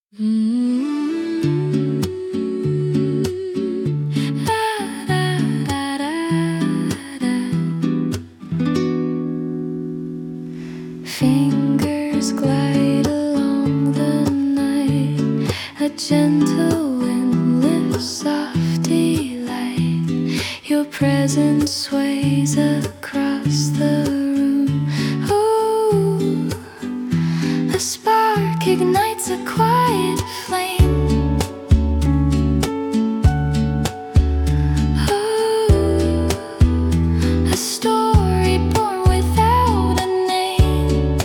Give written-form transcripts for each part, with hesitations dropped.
Fingers glide along the night, a gentle wind lifts soft delight. Your presence sways across the room. Ooh, a spark ignites a quiet flame. Ooh, a story born without a name.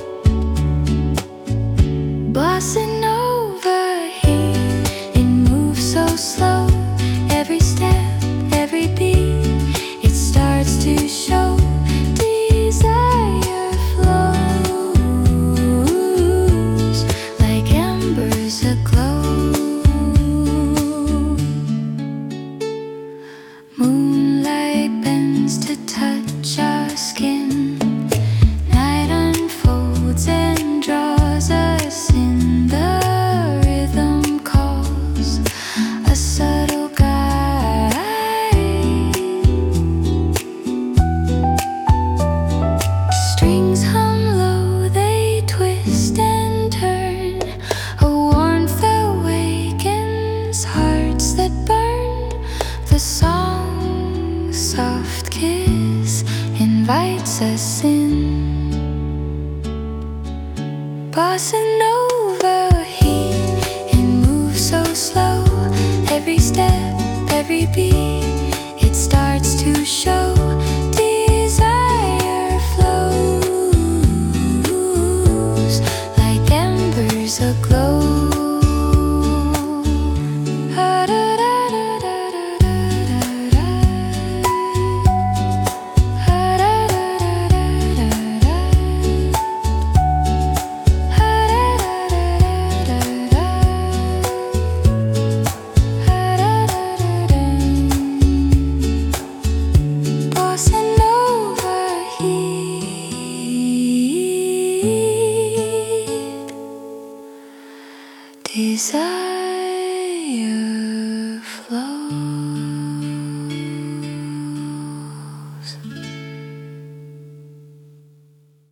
Bossa Nova heat, it moves so slow. Every step, every beat, it starts to show. Desire flows like embers aglow. Moonlight bends to touch our skin. Night unfolds and draws us in. The rhythm calls, a subtle guide. Strings hum low, they twist and turn. A warmth awakens hearts that burn. The song's soft kiss invites us in. Bossa Nova heat, it moves so slow. Every step, every beat, it starts to show. Desire flows like embers aglow. Bossa Nova heat, desire.